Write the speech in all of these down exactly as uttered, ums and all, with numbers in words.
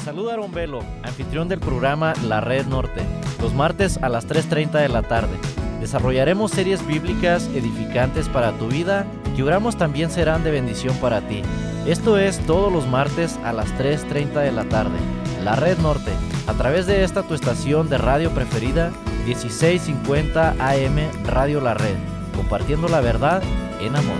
saluda Aaron Velo, anfitrión del programa La Red Norte, los martes a las tres treinta de la tarde. Desarrollaremos series bíblicas edificantes para tu vida que oramos también serán de bendición para ti. Esto es todos los martes a las tres treinta de la tarde. La Red Norte, a través de esta tu estación de radio preferida, dieciséis cincuenta A M Radio La Red, compartiendo la verdad en amor.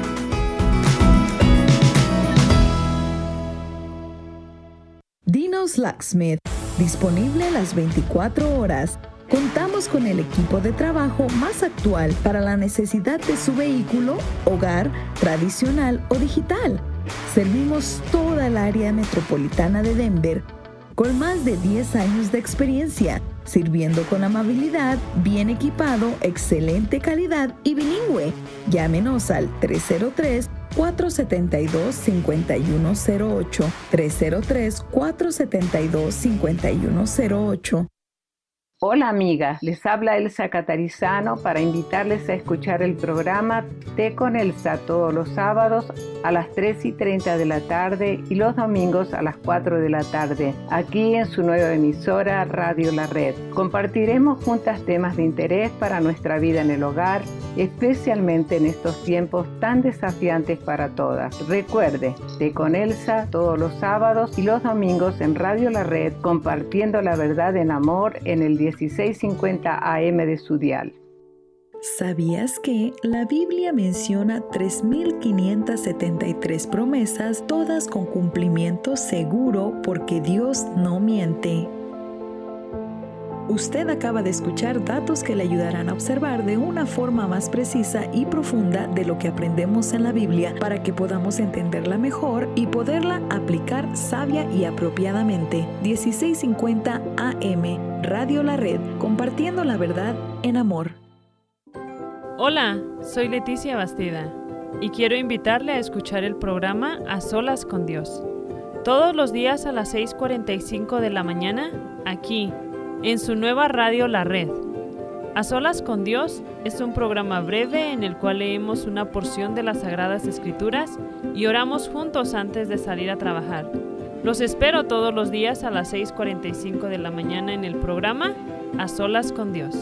Dino's Locksmith, disponible las veinticuatro horas. Contamos con el equipo de trabajo más actual para la necesidad de su vehículo, hogar, tradicional o digital. Servimos toda el área metropolitana de Denver con más de diez años de experiencia, sirviendo con amabilidad, bien equipado, excelente calidad y bilingüe. Llámenos al tres cero tres, cuatro siete dos, cinco uno cero ocho, tres cero tres, cuatro siete dos, cinco uno cero ocho. Hola amigas, les habla Elsa Catarizano para invitarles a escuchar el programa Té con Elsa todos los sábados a las tres y treinta de la tarde y los domingos a las cuatro de la tarde, aquí en su nueva emisora Radio La Red. Compartiremos juntas temas de interés para nuestra vida en el hogar, especialmente en estos tiempos tan desafiantes para todas. Recuerde, Té con Elsa todos los sábados y los domingos en Radio La Red, compartiendo la verdad en amor en el dieciséis cincuenta A M de su dial. ¿Sabías que la Biblia menciona tres mil quinientas setenta y tres promesas, todas con cumplimiento seguro porque Dios no miente? Usted acaba de escuchar datos que le ayudarán a observar de una forma más precisa y profunda de lo que aprendemos en la Biblia para que podamos entenderla mejor y poderla aplicar sabia y apropiadamente. dieciséis cincuenta A M, Radio La Red, compartiendo la verdad en amor. Hola, soy Leticia Bastida y quiero invitarle a escuchar el programa A Solas con Dios. Todos los días a las seis cuarenta y cinco de la mañana, aquí, en su nueva radio La Red. A Solas con Dios es un programa breve en el cual leemos una porción de las Sagradas Escrituras y oramos juntos antes de salir a trabajar. Los espero todos los días a las seis cuarenta y cinco de la mañana en el programa A Solas con Dios.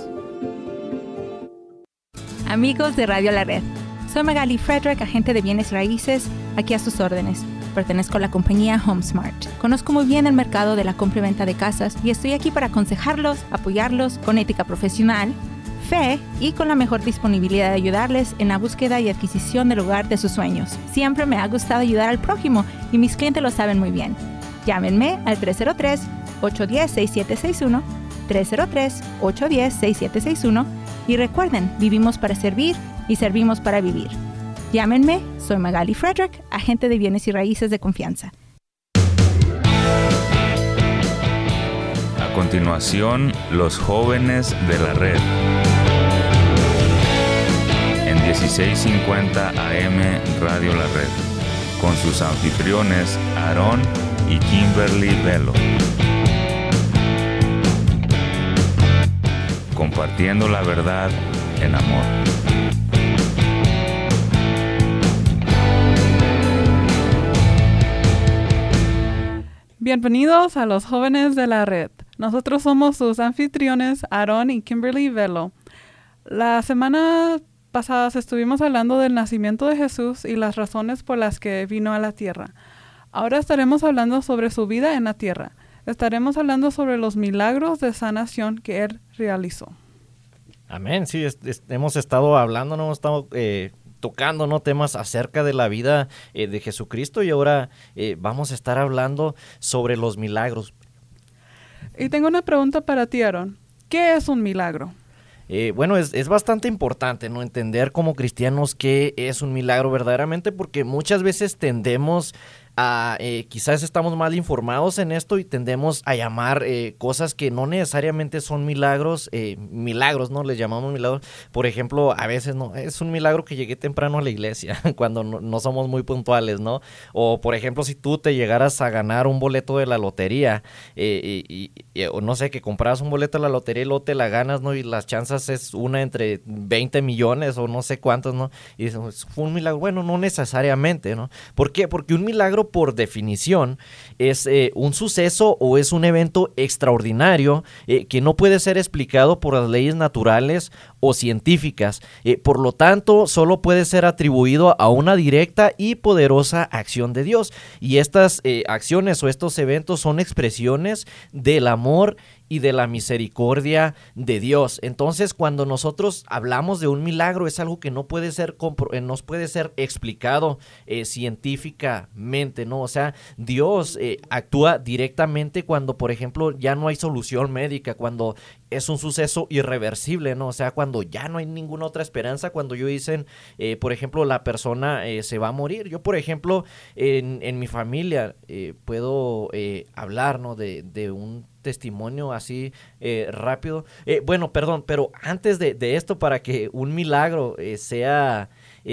Amigos de Radio La Red, soy Magali Frederick, agente de bienes raíces, aquí a sus órdenes. Pertenezco a la compañía HomeSmart. Conozco muy bien el mercado de la compra y venta de casas y estoy aquí para aconsejarlos, apoyarlos con ética profesional, fe y con la mejor disponibilidad de ayudarles en la búsqueda y adquisición del hogar de sus sueños. Siempre me ha gustado ayudar al prójimo y mis clientes lo saben muy bien. Llámenme al tres cero tres, ocho uno cero, seis siete seis uno, tres cero tres, ocho uno cero, seis siete seis uno y recuerden, vivimos para servir y servimos para vivir. Llámenme, soy Magali Frederick, agente de bienes y raíces de confianza. A continuación, los jóvenes de la red. En dieciséis cincuenta A M Radio La Red, con sus anfitriones Aaron y Kimberly Velo. Compartiendo la verdad en amor. Bienvenidos a los jóvenes de la red. Nosotros somos sus anfitriones Aaron y Kimberly Velo. La semana pasada estuvimos hablando del nacimiento de Jesús y las razones por las que vino a la tierra. Ahora estaremos hablando sobre su vida en la tierra. Estaremos hablando sobre los milagros de sanación que Él realizó. Amén, sí, es, es, hemos estado hablando, no hemos estado eh, tocando ¿no? temas acerca de la vida eh, de Jesucristo y ahora eh, vamos a estar hablando sobre los milagros. Y tengo una pregunta para ti, Aaron. ¿Qué es un milagro? Eh, bueno, es, es bastante importante, ¿no? Entender como cristianos qué es un milagro verdaderamente, porque muchas veces tendemos a, eh, quizás estamos mal informados en esto y tendemos a llamar eh, cosas que no necesariamente son milagros, eh, milagros, ¿no? Les llamamos milagros. Por ejemplo, a veces, ¿no? Es un milagro que llegué temprano a la iglesia, cuando no, no somos muy puntuales, ¿no? O, por ejemplo, si tú te llegaras a ganar un boleto de la lotería, eh, y, y, o no sé, que compras un boleto de la lotería y luego te la ganas, ¿no? Y las chances es una entre veinte millones o no sé cuántos, ¿no? Y dices, fue un milagro. Bueno, no necesariamente, ¿no? ¿Por qué? Porque un milagro milagro, por definición, es eh, un suceso o es un evento extraordinario eh, que no puede ser explicado por las leyes naturales o científicas. Eh, por lo tanto, solo puede ser atribuido a una directa y poderosa acción de Dios. Y estas eh, acciones o estos eventos son expresiones del amor y de la misericordia de Dios. Entonces, cuando nosotros hablamos de un milagro, es algo que no puede ser compro- eh, no puede ser explicado eh, científicamente, ¿no? O sea, Dios eh, actúa directamente cuando, por ejemplo, ya no hay solución médica, cuando es un suceso irreversible, ¿no? O sea, cuando ya no hay ninguna otra esperanza, cuando yo dicen, eh, por ejemplo, la persona eh, se va a morir. Yo, por ejemplo, en, en mi familia eh, puedo eh, hablar, ¿no? De, de un testimonio así eh, rápido. Eh, bueno, perdón, pero antes de, de esto, para que un milagro eh, sea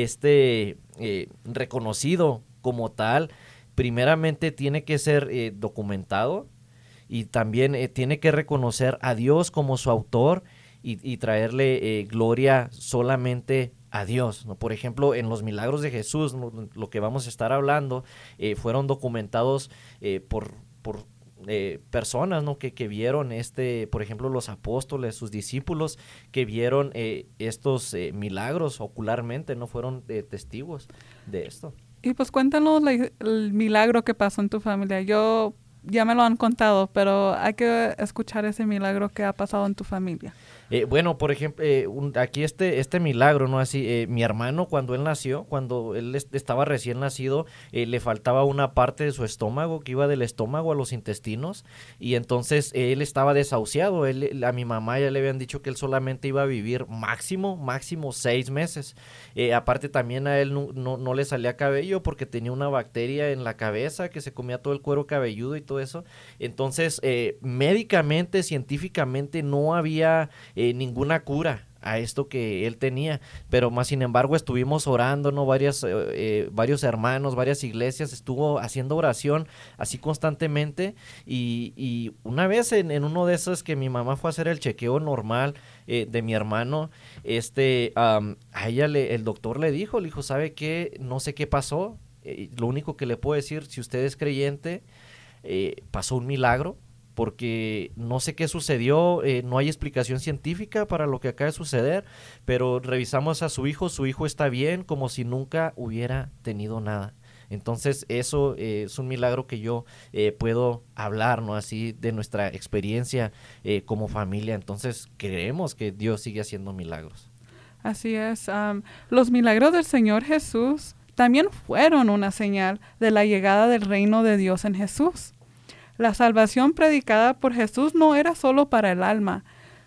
este eh, reconocido como tal, primeramente tiene que ser eh, documentado y también eh, tiene que reconocer a Dios como su autor y, y traerle eh, gloria solamente a Dios, ¿no? Por ejemplo, en los milagros de Jesús, ¿no? Lo que vamos a estar hablando, eh, fueron documentados eh, por, por Eh, personas, ¿no? que, que vieron este, por ejemplo, los apóstoles, sus discípulos, que vieron eh, estos eh, milagros ocularmente, no fueron eh, testigos de esto. Y pues cuéntanos la, el milagro que pasó en tu familia. Yo ya me lo han contado, pero hay que escuchar ese milagro que ha pasado en tu familia. Eh, bueno, por ejemplo, eh, un, aquí este este milagro, ¿no? Así, eh, mi hermano, cuando él nació, cuando él est- estaba recién nacido, eh, le faltaba una parte de su estómago, que iba del estómago a los intestinos, y entonces eh, él estaba desahuciado. Él, a mi mamá ya le habían dicho que él solamente iba a vivir máximo, máximo seis meses. Eh, aparte también a él no, no, no le salía cabello porque tenía una bacteria en la cabeza que se comía todo el cuero cabelludo y todo eso. Entonces, eh, médicamente, científicamente, no había Eh, ninguna cura a esto que él tenía, pero más sin embargo estuvimos orando, ¿no? Varias, eh, eh, varios hermanos, varias iglesias, estuvo haciendo oración así constantemente y, y una vez en, en uno de esos que mi mamá fue a hacer el chequeo normal eh, de mi hermano, este, um, a ella le, el doctor le dijo, le dijo, ¿sabe qué? No sé qué pasó, eh, lo único que le puedo decir, si usted es creyente, eh, pasó un milagro, porque no sé qué sucedió, eh, no hay explicación científica para lo que acaba de suceder, pero revisamos a su hijo, su hijo está bien, como si nunca hubiera tenido nada. Entonces eso eh, es un milagro que yo eh, puedo hablar, ¿no? Así de nuestra experiencia eh, como familia. Entonces creemos que Dios sigue haciendo milagros. Así es. Um, los milagros del Señor Jesús también fueron una señal de la llegada del reino de Dios en Jesús. La salvación predicada por Jesús no era solo para el alma,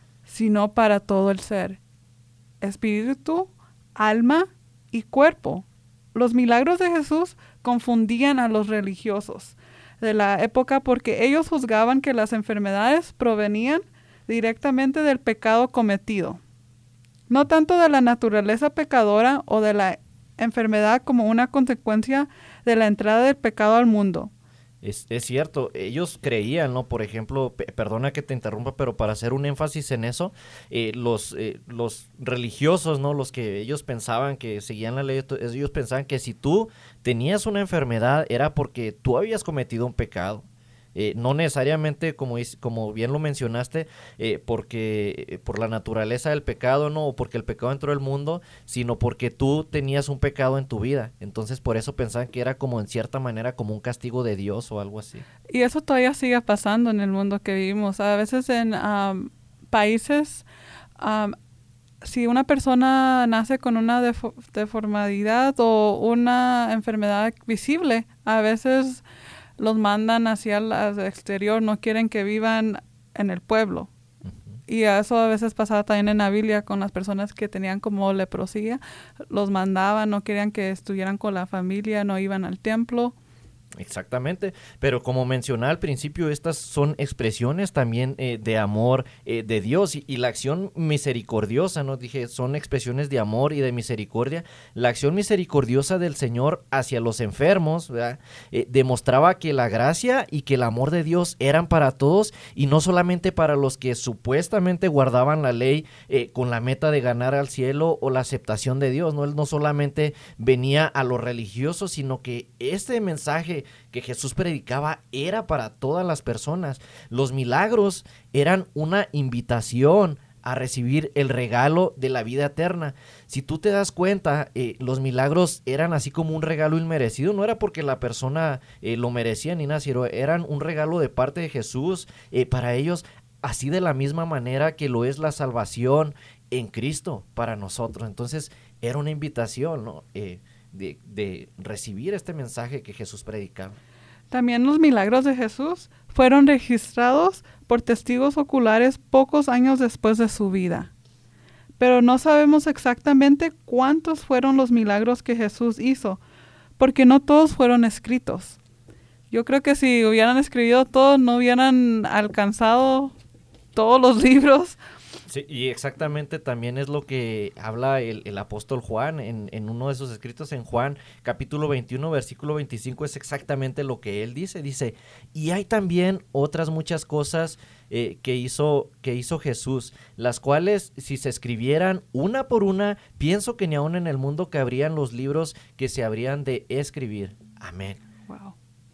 sino para todo el ser, espíritu, alma y cuerpo. Los milagros de Jesús confundían a los religiosos de la época porque ellos juzgaban que las enfermedades provenían directamente del pecado cometido, no tanto de la naturaleza pecadora o de la enfermedad como una consecuencia de la entrada del pecado al mundo. Es, es cierto, ellos creían, ¿no? Por ejemplo, pe- perdona que te interrumpa, pero para hacer un énfasis en eso, eh, los, eh, los religiosos, ¿no? Los que ellos pensaban que seguían la ley, ellos pensaban que si tú tenías una enfermedad era porque tú habías cometido un pecado. Eh, no necesariamente, como, como bien lo mencionaste, eh, porque eh, por la naturaleza del pecado, no, o porque el pecado entró al mundo, sino porque tú tenías un pecado en tu vida. Entonces, por eso pensaban que era como en cierta manera como un castigo de Dios o algo así. Y eso todavía sigue pasando en el mundo que vivimos. A veces en um, países, um, si una persona nace con una defo- deformidad o una enfermedad visible, a veces los mandan hacia el exterior, no quieren que vivan en el pueblo. Uh-huh. Y eso a veces pasaba también en la Biblia con las personas que tenían como leprosía, los mandaban, no querían que estuvieran con la familia, no iban al templo. Exactamente, pero como mencioné al principio, estas son expresiones también eh, de amor eh, de Dios y, y la acción misericordiosa, ¿no? Dije, son expresiones de amor y de misericordia. La acción misericordiosa del Señor hacia los enfermos, ¿verdad? Eh, demostraba que la gracia y que el amor de Dios eran para todos y no solamente para los que supuestamente guardaban la ley eh, con la meta de ganar al cielo o la aceptación de Dios, ¿no? Él no solamente venía a los religiosos, sino que este mensaje mensaje que Jesús predicaba era para todas las personas. Los milagros eran una invitación a recibir el regalo de la vida eterna. Si tú te das cuenta, eh, los milagros eran así como un regalo inmerecido, no era porque la persona eh, lo merecía ni nada, sino eran un regalo de parte de Jesús eh, para ellos, así de la misma manera que lo es la salvación en Cristo para nosotros. Entonces era una invitación, ¿no? Eh, de, de recibir este mensaje que Jesús predicaba. También los milagros de Jesús fueron registrados por testigos oculares pocos años después de su vida. Pero no sabemos exactamente cuántos fueron los milagros que Jesús hizo, porque no todos fueron escritos. Yo creo que si hubieran escrito todos, no hubieran alcanzado todos los libros. Sí, y exactamente también es lo que habla el, el apóstol Juan en, en uno de sus escritos. En Juan capítulo veintiuno versículo veinticinco es exactamente lo que él dice. Dice, y hay también otras muchas cosas eh, que hizo, que hizo Jesús, las cuales si se escribieran una por una, pienso que ni aún en el mundo cabrían los libros que se habrían de escribir. Amén. Wow.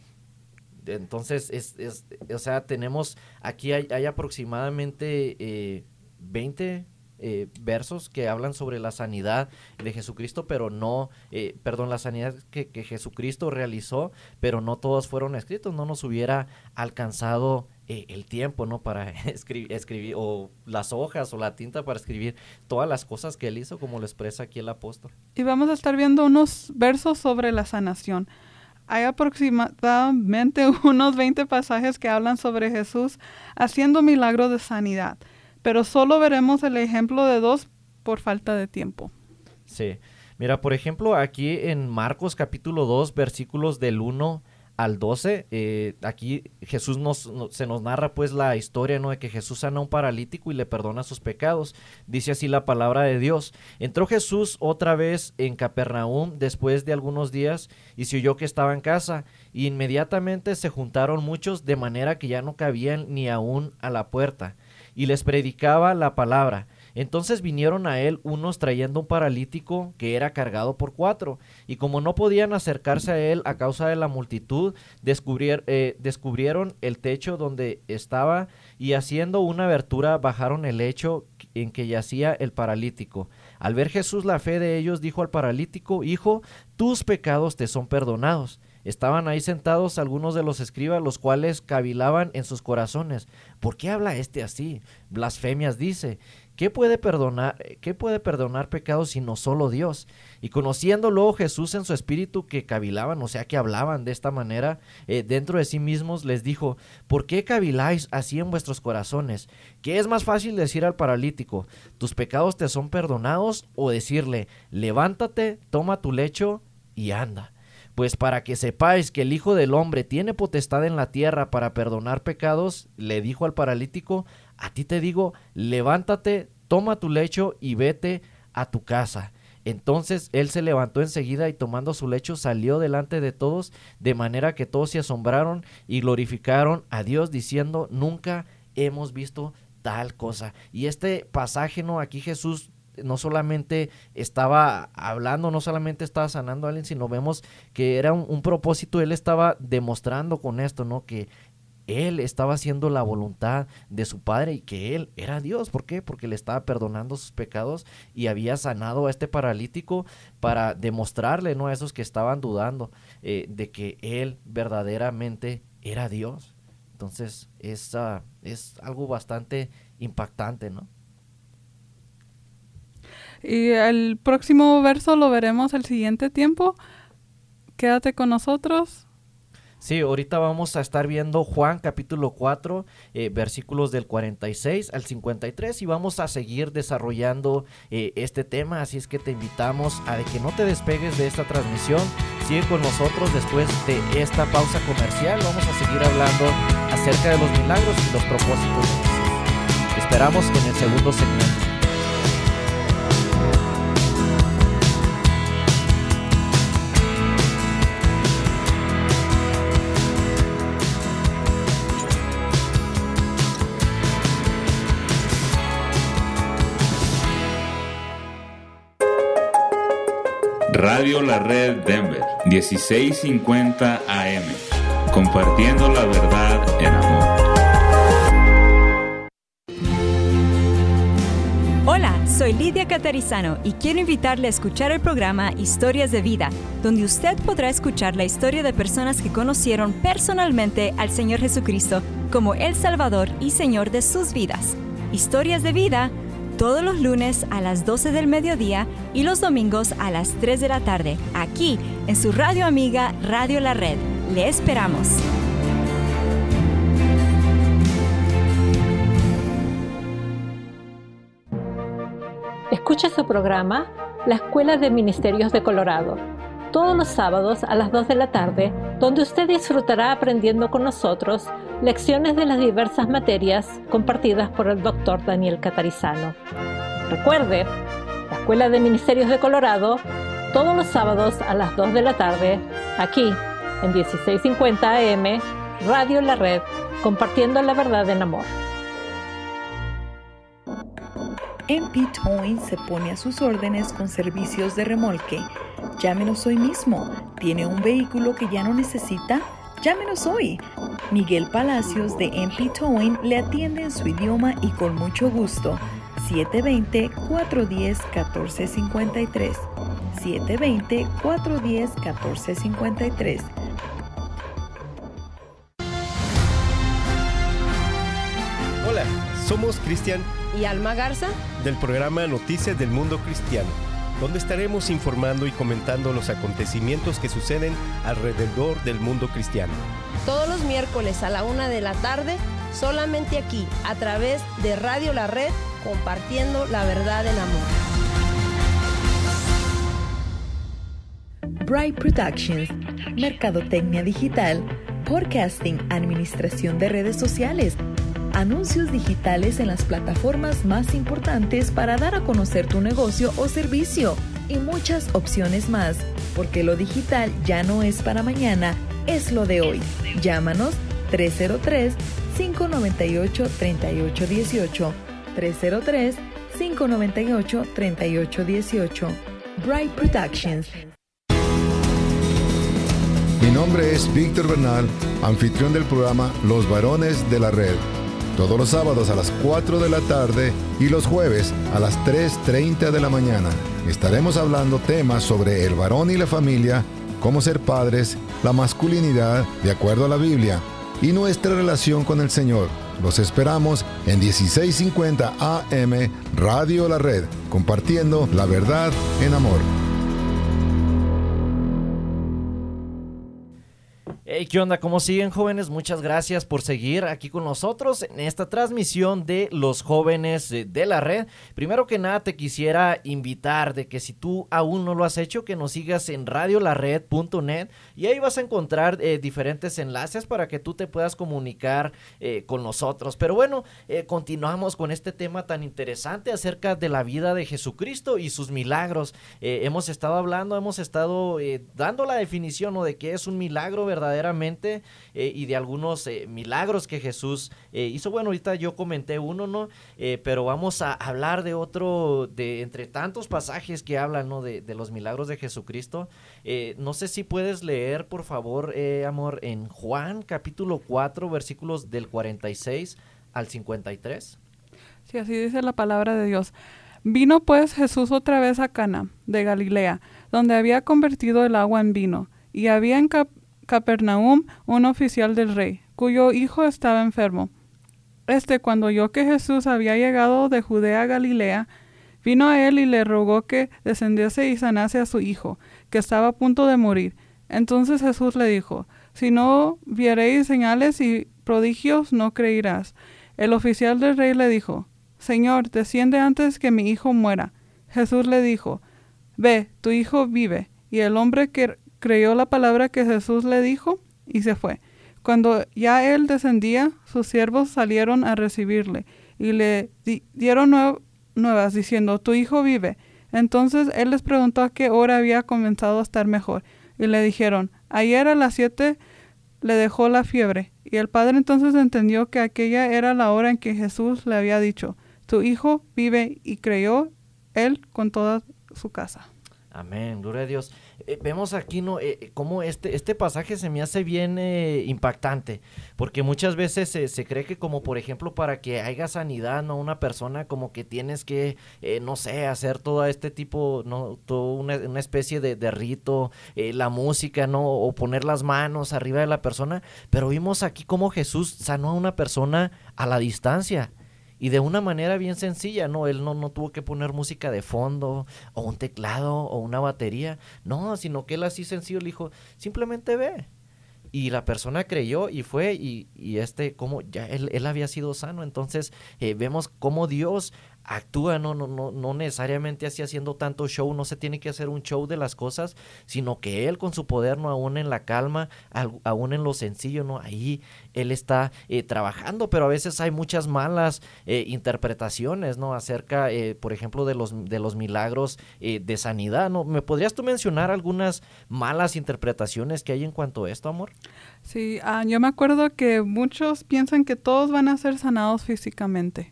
Entonces, es, es, o sea, tenemos, aquí hay, hay aproximadamente eh, veinte eh, versos que hablan sobre la sanidad de Jesucristo, pero no, eh, perdón, la sanidad que, que Jesucristo realizó, pero no todos fueron escritos, no nos hubiera alcanzado eh, el tiempo, ¿no? Para escribir, escribir, o las hojas o la tinta para escribir todas las cosas que él hizo, como lo expresa aquí el apóstol. Y vamos a estar viendo unos versos sobre la sanación. Hay aproximadamente unos veinte pasajes que hablan sobre Jesús haciendo milagros de sanidad, pero solo veremos el ejemplo de dos por falta de tiempo. Sí, mira, por ejemplo, aquí en Marcos capítulo dos, versículos del uno al doce, eh, aquí Jesús nos, no, se nos narra pues la historia, ¿no? De que Jesús sana a un paralítico y le perdona sus pecados. Dice así la palabra de Dios. Entró Jesús otra vez en Capernaum después de algunos días y se oyó que estaba en casa. Y inmediatamente se juntaron muchos de manera que ya no cabían ni aún a la puerta. Y les predicaba la palabra. Entonces vinieron a él unos trayendo un paralítico que era cargado por cuatro, y como no podían acercarse a él a causa de la multitud, descubrier, eh, descubrieron el techo donde estaba, y haciendo una abertura bajaron el lecho en que yacía el paralítico. Al ver Jesús la fe de ellos, dijo al paralítico, hijo, tus pecados te son perdonados. Estaban ahí sentados algunos de los escribas, los cuales cavilaban en sus corazones. ¿Por qué habla este así? Blasfemias dice. ¿Qué puede perdonar, qué puede perdonar pecados sino solo Dios? Y conociendo luego Jesús en su espíritu que cavilaban, o sea que hablaban de esta manera, eh, dentro de sí mismos les dijo, ¿por qué caviláis así en vuestros corazones? ¿Qué es más fácil decir al paralítico, tus pecados te son perdonados? O decirle, levántate, toma tu lecho y anda. Pues para que sepáis que el Hijo del Hombre tiene potestad en la tierra para perdonar pecados, le dijo al paralítico, a ti te digo, levántate, toma tu lecho y vete a tu casa. Entonces él se levantó enseguida y tomando su lecho salió delante de todos, de manera que todos se asombraron y glorificaron a Dios diciendo, nunca hemos visto tal cosa. Y este pasaje, ¿no? Aquí Jesús no solamente estaba hablando, no solamente estaba sanando a alguien, sino vemos que era un, un propósito. Él estaba demostrando con esto, ¿no? Que él estaba haciendo la voluntad de su Padre y que él era Dios. ¿Por qué? Porque le estaba perdonando sus pecados y había sanado a este paralítico para demostrarle, ¿no? A esos que estaban dudando eh, de que él verdaderamente era Dios. Entonces es, uh, es algo bastante impactante, ¿no? Y el próximo verso lo veremos el siguiente tiempo. Quédate con nosotros. Sí, ahorita vamos a estar viendo Juan capítulo cuatro, eh, versículos del cuarenta y seis al cincuenta y tres, y vamos a seguir desarrollando eh, este tema, así es que te invitamos a de que no te despegues de esta transmisión. Sigue con nosotros después de esta pausa comercial. Vamos a seguir hablando acerca de los milagros y los propósitos de Jesús. Te esperamos en el segundo segmento. Radio Radio La Red Denver, dieciséis cincuenta A M, compartiendo la verdad en amor. Hola, soy Lidia Catarizano y quiero invitarle a escuchar el programa Historias de Vida, donde usted podrá escuchar la historia de personas que conocieron personalmente al Señor Jesucristo como el Salvador y Señor de sus vidas. Historias de Vida, todos los lunes a las doce del mediodía y los domingos a las tres de la tarde, aquí en su radio amiga Radio La Red. Le esperamos. Escucha su programa La Escuela de Ministerios de Colorado, todos los sábados a las dos de la tarde, donde usted disfrutará aprendiendo con nosotros lecciones de las diversas materias compartidas por el doctor Daniel Catarizano. Recuerde, La Escuela de Ministerios de Colorado, todos los sábados a las dos de la tarde, aquí en dieciséis cincuenta A M, Radio La Red, compartiendo la verdad en amor. M P Towing se pone a sus órdenes con servicios de remolque. Llámenos hoy mismo. ¿Tiene un vehículo que ya no necesita? Llámenos hoy. Miguel Palacios de M P Towing le atiende en su idioma y con mucho gusto. siete dos cero, cuatro uno cero, uno cuatro cinco tres. siete dos cero, cuatro uno cero, uno cuatro cinco tres. Hola, somos Cristian y Alma Garza del programa Noticias del Mundo Cristiano, donde estaremos informando y comentando los acontecimientos que suceden alrededor del mundo cristiano. Todos los miércoles a la una de la tarde, solamente aquí, a través de Radio La Red, compartiendo la verdad en amor. Bright Productions, mercadotecnia digital, podcasting, administración de redes sociales, anuncios digitales en las plataformas más importantes para dar a conocer tu negocio o servicio y muchas opciones más, porque lo digital ya no es para mañana, es lo de hoy. Llámanos tres cero tres, cinco nueve ocho, tres ocho uno ocho, tres cero tres, cinco nueve ocho, tres ocho uno ocho. Bright Productions. Mi nombre es Víctor Bernal, anfitrión del programa Los Varones de la Red. Todos los sábados a las cuatro de la tarde y los jueves a las tres treinta de la mañana. Estaremos hablando temas sobre el varón y la familia, cómo ser padres, la masculinidad de acuerdo a la Biblia y nuestra relación con el Señor. Los esperamos en dieciséis cincuenta A M Radio La Red, compartiendo la verdad en amor. Hey, ¿qué onda? ¿Cómo siguen, jóvenes? Muchas gracias por seguir aquí con nosotros en esta transmisión de los jóvenes de la red. Primero que nada, te quisiera invitar de que si tú aún no lo has hecho, que nos sigas en radio la red punto net y ahí vas a encontrar eh, diferentes enlaces para que tú te puedas comunicar eh, con nosotros. Pero bueno, eh, continuamos con este tema tan interesante acerca de la vida de Jesucristo y sus milagros. Eh, hemos estado hablando, hemos estado eh, dando la definición, ¿no?, de qué es un milagro verdadero. Eh, y de algunos eh, milagros que Jesús eh, hizo. Bueno, ahorita yo comenté uno, ¿no? Eh, pero vamos a hablar de otro, de entre tantos pasajes que hablan, ¿no?, de, de los milagros de Jesucristo. Eh, no sé si puedes leer, por favor, eh, amor, en Juan capítulo cuatro, versículos del cuarenta y seis al cincuenta y tres. Sí, así dice la palabra de Dios. Vino pues Jesús otra vez a Cana de Galilea, donde había convertido el agua en vino, y había en Cap Capernaum un oficial del rey, cuyo hijo estaba enfermo. Este, cuando oyó que Jesús había llegado de Judea a Galilea, vino a él y le rogó que descendiese y sanase a su hijo, que estaba a punto de morir. Entonces Jesús le dijo: si no viereis señales y prodigios, no creerás. El oficial del rey le dijo: Señor, desciende antes que mi hijo muera. Jesús le dijo: ve, tu hijo vive. Y el hombre que creyó la palabra que Jesús le dijo y se fue. Cuando ya él descendía, sus siervos salieron a recibirle y le di dieron nue nuevas diciendo: tu hijo vive. Entonces él les preguntó a qué hora había comenzado a estar mejor y le dijeron: ayer a las siete le dejó la fiebre. Y el padre entonces entendió que aquella era la hora en que Jesús le había dicho: tu hijo vive, y creyó él con toda su casa. Amén, gloria a Dios. Eh, vemos aquí, ¿no? Eh, cómo este, este pasaje se me hace bien eh, impactante, porque muchas veces se, se cree que como, por ejemplo, para que haya sanidad, ¿no? Una persona como que tienes que, eh, no sé, hacer todo este tipo, ¿no? Todo una, una especie de, de rito, eh, la música, ¿no? O poner las manos arriba de la persona, pero vimos aquí cómo Jesús sanó a una persona a la distancia. Y de una manera bien sencilla, ¿no? Él no, no tuvo que poner música de fondo, o un teclado, o una batería. No, sino que él así sencillo le dijo, simplemente ve. Y la persona creyó y fue, y, y este, como ya él, él había sido sano. Entonces, eh, vemos cómo Dios actúa, no, no, no, no necesariamente así haciendo tanto show, no se tiene que hacer un show de las cosas, sino que Él con su poder, no, aún en la calma, al, aún en lo sencillo, no, ahí Él está eh, trabajando, pero a veces hay muchas malas eh, interpretaciones, no, acerca, eh, por ejemplo, de los, de los milagros eh, de sanidad, no, ¿me podrías tú mencionar algunas malas interpretaciones que hay en cuanto a esto, amor? Sí, uh, yo me acuerdo que muchos piensan que todos van a ser sanados físicamente.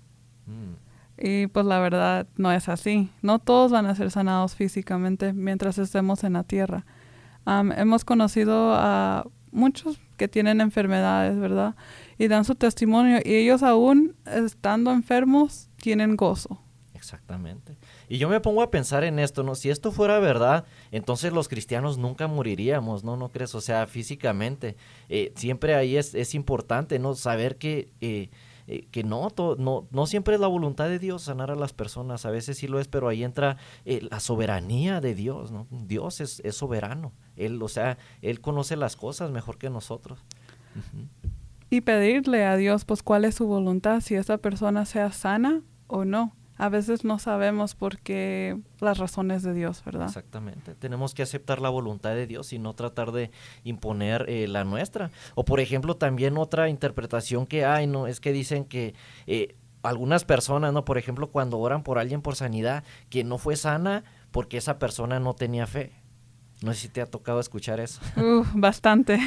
Mm. Y pues la verdad no es así. No todos van a ser sanados físicamente mientras estemos en la tierra. Um, hemos conocido a muchos que tienen enfermedades, ¿verdad? Y dan su testimonio. Y ellos aún estando enfermos tienen gozo. Exactamente. Y yo me pongo a pensar en esto, ¿no? Si esto fuera verdad, entonces los cristianos nunca moriríamos, ¿no? ¿No crees? O sea, físicamente. Eh, siempre ahí es, es importante, ¿no? Saber que... Eh, Eh, que no, to, no no siempre es la voluntad de Dios sanar a las personas, a veces sí lo es, pero ahí entra eh, la soberanía de Dios, ¿no? Dios es, es soberano, Él, o sea, Él conoce las cosas mejor que nosotros. Uh-huh. Y pedirle a Dios, pues, cuál es su voluntad, si esa persona sea sana o no. A veces no sabemos por qué las razones de Dios, ¿verdad? Exactamente. Tenemos que aceptar la voluntad de Dios y no tratar de imponer eh, la nuestra. O, por ejemplo, también otra interpretación que hay, ¿no? Es que dicen que eh, algunas personas, ¿no? Por ejemplo, cuando oran por alguien por sanidad, que no fue sana porque esa persona no tenía fe. No sé si te ha tocado escuchar eso. Uh, bastante.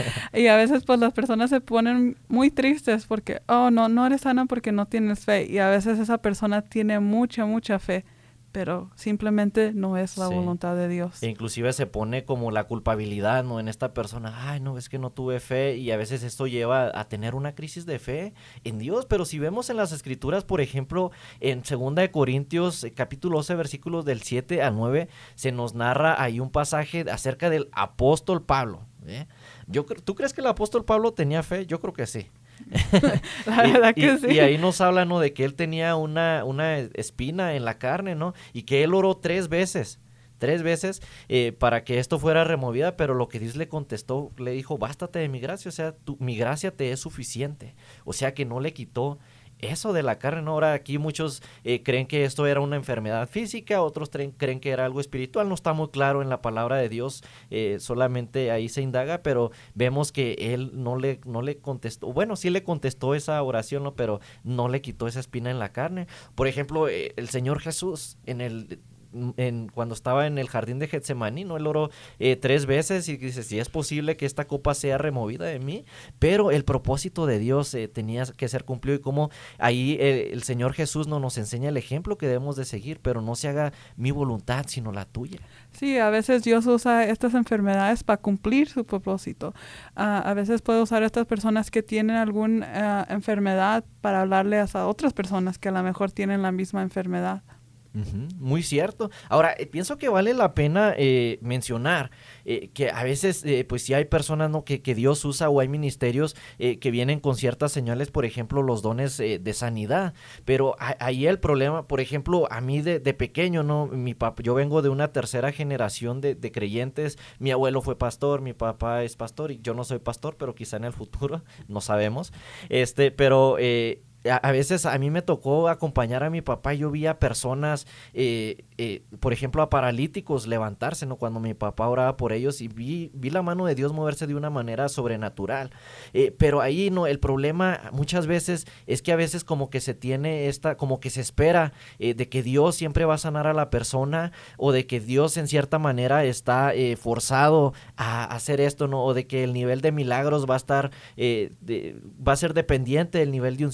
Y a veces pues las personas se ponen muy tristes porque, oh, no, no eres sana porque no tienes fe. Y a veces esa persona tiene mucha, mucha fe, pero simplemente no es la sí. voluntad de Dios. E inclusive se pone como la culpabilidad, ¿no? En esta persona, ay, no, es que no tuve fe, y a veces esto lleva a tener una crisis de fe en Dios. Pero si vemos en las Escrituras, por ejemplo, en segunda de Corintios, capítulo doce, versículos del siete al nueve, se nos narra ahí un pasaje acerca del apóstol Pablo, ¿eh? Yo, ¿tú crees que el apóstol Pablo tenía fe? Yo creo que sí. La verdad y, que y, sí. Y ahí nos habla, ¿no? De que él tenía una, una espina en la carne, ¿no? Y que él oró tres veces, tres veces eh, para que esto fuera removida, pero lo que Dios le contestó, le dijo, bástate de mi gracia, o sea, tu, mi gracia te es suficiente. O sea, que no le quitó eso de la carne, ¿no? Ahora aquí muchos eh, creen que esto era una enfermedad física, otros creen, creen que era algo espiritual, no está muy claro en la palabra de Dios, eh, solamente ahí se indaga, pero vemos que él no le, no le contestó, bueno, sí le contestó esa oración, ¿no? Pero no le quitó esa espina en la carne. Por ejemplo, eh, el Señor Jesús en el... En, cuando estaba en el jardín de Getsemaní, ¿no? Él oró eh, tres veces y dice, si es posible que esta copa sea removida de mí, pero el propósito de Dios eh, tenía que ser cumplido, y como ahí eh, el Señor Jesús no nos enseña el ejemplo que debemos de seguir, pero no se haga mi voluntad sino la tuya. Sí, a veces Dios usa estas enfermedades para cumplir su propósito. Uh, a veces puede usar a estas personas que tienen alguna uh, enfermedad para hablarles a otras personas que a lo mejor tienen la misma enfermedad. Uh-huh, muy cierto. Ahora, eh, pienso que vale la pena eh, mencionar eh, que a veces, eh, pues sí hay personas, ¿no? que, que Dios usa, o hay ministerios eh, que vienen con ciertas señales, por ejemplo, los dones eh, de sanidad, pero a, ahí el problema, por ejemplo, a mí de, de pequeño, ¿no? Mi papá, yo vengo de una tercera generación de, de creyentes, mi abuelo fue pastor, mi papá es pastor, y yo no soy pastor, pero quizá en el futuro, no sabemos, este, pero... Eh, A, a veces a mí me tocó acompañar a mi papá y yo vi a personas, eh, eh, por ejemplo, a paralíticos levantarse, ¿no? Cuando mi papá oraba por ellos, y vi, vi la mano de Dios moverse de una manera sobrenatural. Eh, pero ahí, ¿no? El problema muchas veces es que a veces como que se tiene esta, como que se espera eh, de que Dios siempre va a sanar a la persona, o de que Dios en cierta manera está eh, forzado a hacer esto, ¿no? O de que el nivel de milagros va a estar, eh, de, va a ser dependiente del nivel de unción que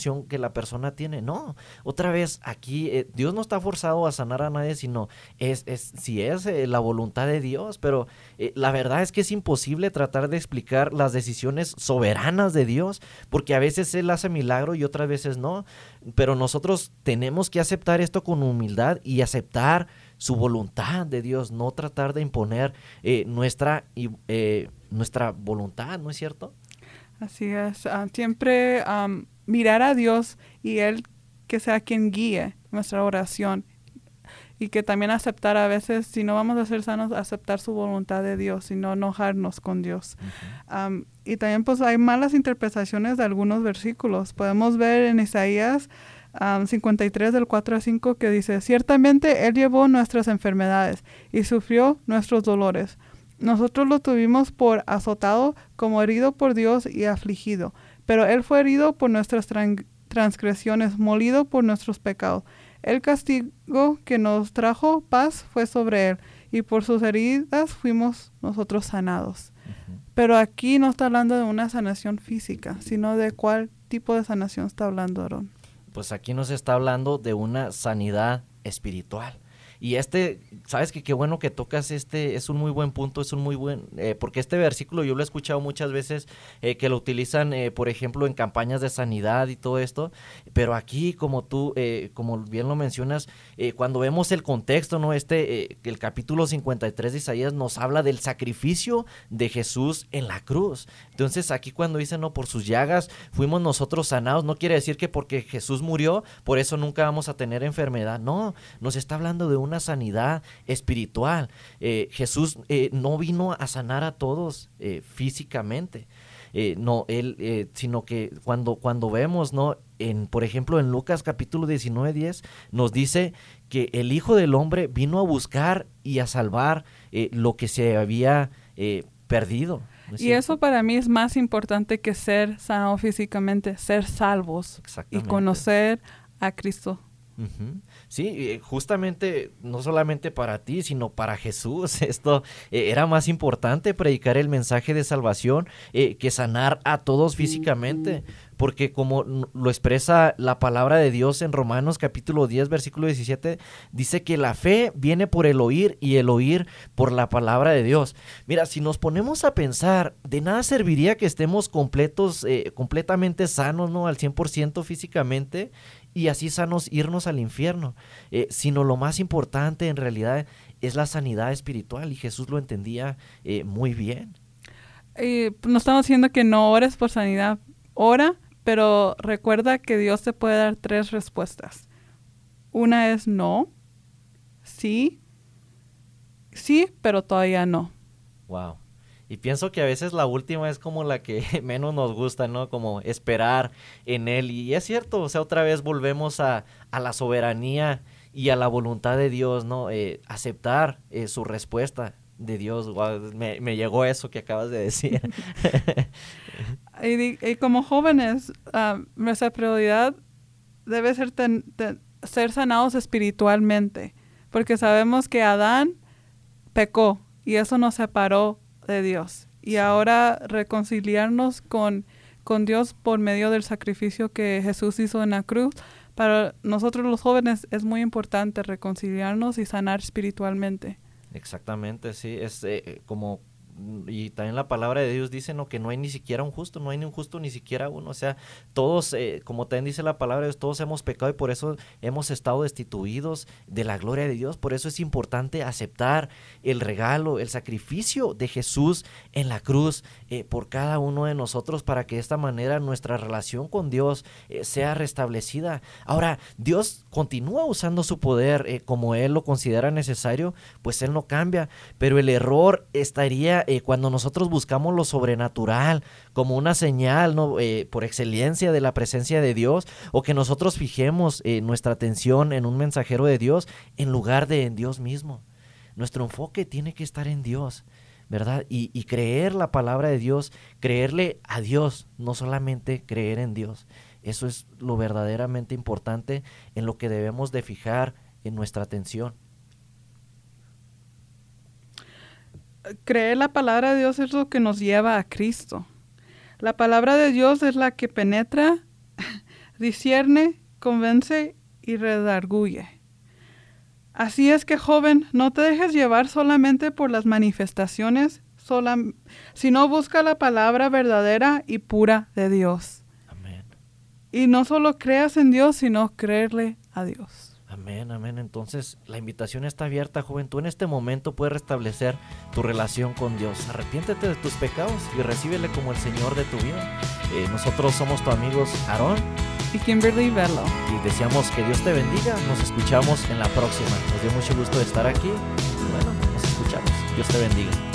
la persona tiene. No, otra vez, aquí eh, Dios no está forzado a sanar a nadie, sino es, es si es eh, la voluntad de Dios, pero eh, la verdad es que es imposible tratar de explicar las decisiones soberanas de Dios, porque a veces Él hace milagro y otras veces no, pero nosotros tenemos que aceptar esto con humildad y aceptar su voluntad de Dios, no tratar de imponer eh, nuestra, eh, nuestra voluntad, ¿no es cierto? Así es, uh, siempre um, mirar a Dios y Él que sea quien guíe nuestra oración, y que también aceptar a veces, si no vamos a ser sanos, aceptar su voluntad de Dios y no enojarnos con Dios. Uh-huh. Um, y también pues hay malas interpretaciones de algunos versículos. Podemos ver en Isaías Um, cincuenta y tres del cuatro a cinco que dice: ciertamente Él llevó nuestras enfermedades y sufrió nuestros dolores. Nosotros lo tuvimos por azotado, como herido por Dios y afligido. Pero Él fue herido por nuestras tran- transgresiones, molido por nuestros pecados. El castigo que nos trajo paz fue sobre Él, y por sus heridas fuimos nosotros sanados. Uh-huh. Pero aquí no está hablando de una sanación física, sino de cuál tipo de sanación está hablando Aarón. Pues aquí nos está hablando de una sanidad espiritual. Y este, sabes que qué bueno que tocas este, es un muy buen punto, es un muy buen, eh, porque este versículo yo lo he escuchado muchas veces eh, que lo utilizan, eh, por ejemplo, en campañas de sanidad y todo esto, pero aquí, como tú, eh, como bien lo mencionas, eh, cuando vemos el contexto, ¿no? Este, eh, el capítulo cincuenta y tres de Isaías nos habla del sacrificio de Jesús en la cruz. Entonces, aquí cuando dicen, no, por sus llagas fuimos nosotros sanados, no quiere decir que porque Jesús murió, por eso nunca vamos a tener enfermedad. No, nos está hablando de una sanidad espiritual. Eh, Jesús eh, no vino a sanar a todos eh, físicamente, eh, no, él, eh, sino que cuando, cuando vemos, ¿no? En, por ejemplo, en Lucas capítulo diecinueve, diez, nos dice que el Hijo del Hombre vino a buscar y a salvar eh, lo que se había eh, perdido. ¿No es y cierto? Eso para mí es más importante que ser sano físicamente, ser salvos y conocer a Cristo. Uh-huh. Sí, justamente no solamente para ti, sino para Jesús. Esto eh, era más importante, predicar el mensaje de salvación, eh, que sanar a todos físicamente, porque como lo expresa la palabra de Dios en Romanos capítulo diez, versículo diecisiete, dice que la fe viene por el oír y el oír por la palabra de Dios. Mira, si nos ponemos a pensar, de nada serviría que estemos completos, eh, completamente sanos, ¿no? Al cien por ciento físicamente, y así sanos irnos al infierno, eh, sino lo más importante en realidad es la sanidad espiritual, y Jesús lo entendía eh, muy bien. Eh, no estamos diciendo que no ores por sanidad, ora, pero recuerda que Dios te puede dar tres respuestas. Una es no, sí, sí, pero todavía no. Wow. Y pienso que a veces la última es como la que menos nos gusta, ¿no? Como esperar en Él. Y es cierto, o sea, otra vez volvemos a, a la soberanía y a la voluntad de Dios, ¿no? Eh, aceptar eh, su respuesta de Dios. Wow, me, me llegó eso que acabas de decir. y, y como jóvenes, uh, nuestra prioridad debe ser ten, ten, ser sanados espiritualmente. Porque sabemos que Adán pecó y eso nos separó de Dios, y ahora reconciliarnos con, con Dios por medio del sacrificio que Jesús hizo en la cruz. Para nosotros los jóvenes es muy importante reconciliarnos y sanar espiritualmente. Exactamente, sí, es eh, como, y también la palabra de Dios dice, ¿no? Que no hay ni siquiera un justo, no hay ni un justo ni siquiera uno, o sea, todos, eh, como también dice la palabra de Dios, todos hemos pecado y por eso hemos estado destituidos de la gloria de Dios. Por eso es importante aceptar el regalo, el sacrificio de Jesús en la cruz eh, por cada uno de nosotros, para que de esta manera nuestra relación con Dios eh, sea restablecida. Ahora, Dios continúa usando su poder eh, como Él lo considera necesario, pues Él no cambia, pero el error estaría Eh, cuando nosotros buscamos lo sobrenatural como una señal, ¿no? eh, por excelencia de la presencia de Dios, o que nosotros fijemos eh, nuestra atención en un mensajero de Dios en lugar de en Dios mismo. Nuestro enfoque tiene que estar en Dios, ¿verdad? Y, y creer la palabra de Dios, creerle a Dios, no solamente creer en Dios. Eso es lo verdaderamente importante en lo que debemos de fijar en nuestra atención. Creer la palabra de Dios es lo que nos lleva a Cristo. La palabra de Dios es la que penetra discierne, convence y redarguye. Así es que, joven, no te dejes llevar solamente por las manifestaciones, sola, sino busca la palabra verdadera y pura de Dios. Amén. Y no solo creas en Dios, sino creerle a Dios. Amén, amén. Entonces, la invitación está abierta, joven. Tú en este momento puedes restablecer tu relación con Dios. Arrepiéntete de tus pecados y recíbele como el Señor de tu vida. Eh, nosotros somos tus amigos Aarón y Kimberly Velo. Y deseamos que Dios te bendiga. Nos escuchamos en la próxima. Nos dio mucho gusto de estar aquí. Y bueno, nos escuchamos. Dios te bendiga.